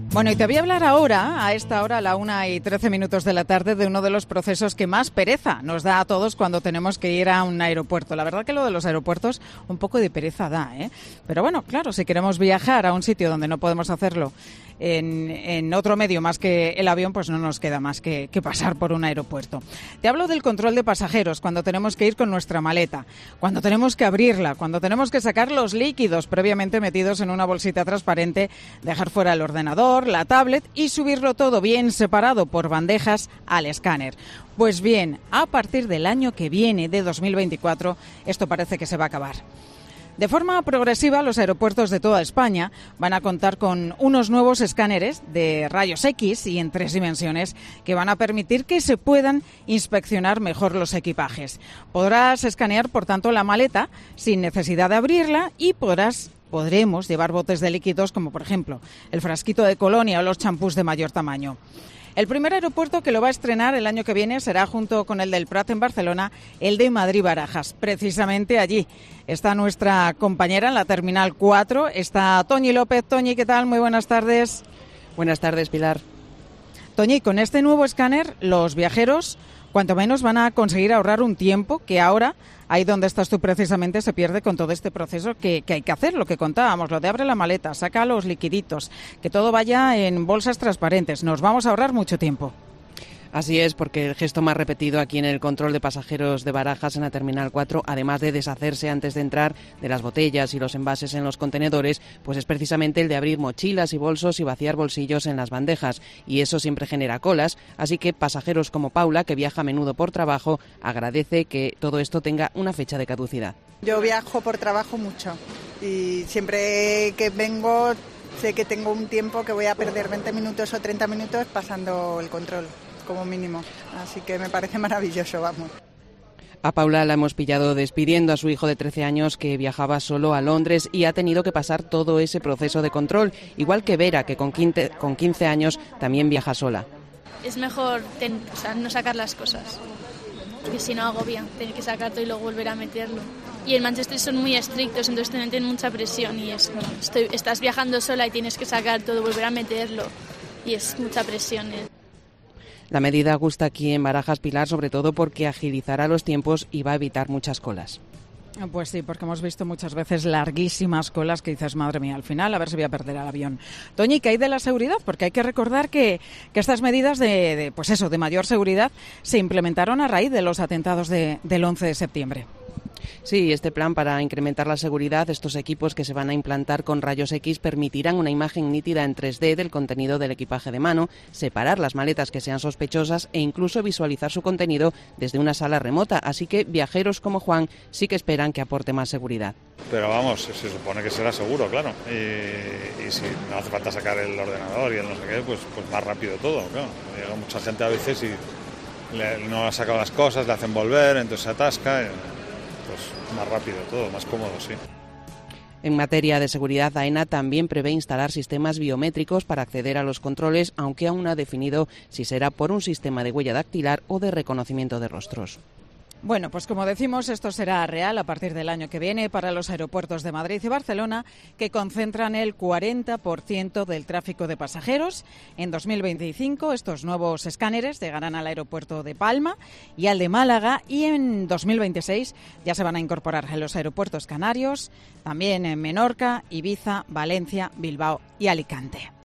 Bueno, y te voy a hablar ahora, a esta hora, a la 1:13 de la tarde, de uno de los procesos que más pereza nos da a todos cuando tenemos que ir a un aeropuerto. La verdad que lo de los aeropuertos un poco de pereza da, ¿eh? Pero bueno, claro, si queremos viajar a un sitio donde no podemos hacerlo en otro medio más que el avión, pues no nos queda más que pasar por un aeropuerto. Te hablo del control de pasajeros, cuando tenemos que ir con nuestra maleta, cuando tenemos que abrirla, cuando tenemos que sacar los líquidos previamente metidos en una bolsita transparente, dejar fuera el ordenador, la tablet y subirlo todo bien separado por bandejas al escáner. Pues bien, a partir del año que viene, de 2024, esto parece que se va a acabar. De forma progresiva, los aeropuertos de toda España van a contar con unos nuevos escáneres de rayos X y en 3 dimensiones que van a permitir que se puedan inspeccionar mejor los equipajes. Podrás escanear, por tanto, la maleta sin necesidad de abrirla y podremos llevar botes de líquidos como, por ejemplo, el frasquito de colonia o los champús de mayor tamaño. El primer aeropuerto que lo va a estrenar el año que viene será, junto con el del Prat en Barcelona, el de Madrid-Barajas. Precisamente allí está nuestra compañera en la Terminal 4, está Toñi López. Toñi, ¿qué tal? Muy buenas tardes. Buenas tardes, Pilar. Toñi, con este nuevo escáner, los viajeros, cuanto menos, van a conseguir ahorrar un tiempo que ahora, ahí donde estás tú precisamente, se pierde con todo este proceso que hay que hacer, lo que contábamos, lo de abre la maleta, saca los liquiditos, que todo vaya en bolsas transparentes. Nos vamos a ahorrar mucho tiempo. Así es, porque el gesto más repetido aquí en el control de pasajeros de Barajas, en la Terminal 4, además de deshacerse antes de entrar de las botellas y los envases en los contenedores, pues es precisamente el de abrir mochilas y bolsos y vaciar bolsillos en las bandejas. Y eso siempre genera colas, así que pasajeros como Paula, que viaja a menudo por trabajo, agradece que todo esto tenga una fecha de caducidad. Yo viajo por trabajo mucho y siempre que vengo sé que tengo un tiempo que voy a perder 20 minutos o 30 minutos pasando el control, como mínimo. Así que me parece maravilloso, vamos. A Paula la hemos pillado despidiendo a su hijo de 13 años que viajaba solo a Londres y ha tenido que pasar todo ese proceso de control, igual que Vera, que con 15 años también viaja sola. Es mejor no sacar las cosas, porque si no agobia, tener que sacar todo y luego volver a meterlo. Y en Manchester son muy estrictos, entonces te meten mucha presión y estás viajando sola y tienes que sacar todo, volver a meterlo y es mucha presión. La medida gusta aquí en Barajas, Pilar, sobre todo porque agilizará los tiempos y va a evitar muchas colas. Pues sí, porque hemos visto muchas veces larguísimas colas que dices, madre mía, al final a ver si voy a perder el avión. Toñi, ¿qué hay de la seguridad? Porque hay que recordar que estas medidas de mayor seguridad se implementaron a raíz de los atentados del 11 de septiembre. Sí, este plan para incrementar la seguridad, estos equipos que se van a implantar con rayos X permitirán una imagen nítida en 3D del contenido del equipaje de mano, separar las maletas que sean sospechosas e incluso visualizar su contenido desde una sala remota. Así que viajeros como Juan sí que esperan que aporte más seguridad. Pero vamos, se supone que será seguro, claro. Y si no hace falta sacar el ordenador y el no sé qué, pues más rápido todo, claro. Llega mucha gente a veces y no ha sacado las cosas, le hacen volver, entonces se atasca. Pues más rápido todo, más cómodo, sí. En materia de seguridad, AENA también prevé instalar sistemas biométricos para acceder a los controles, aunque aún no ha definido si será por un sistema de huella dactilar o de reconocimiento de rostros. Bueno, pues como decimos, esto será real a partir del año que viene para los aeropuertos de Madrid y Barcelona, que concentran el 40% del tráfico de pasajeros. En 2025 estos nuevos escáneres llegarán al aeropuerto de Palma y al de Málaga, y en 2026 ya se van a incorporar en los aeropuertos canarios, también en Menorca, Ibiza, Valencia, Bilbao y Alicante.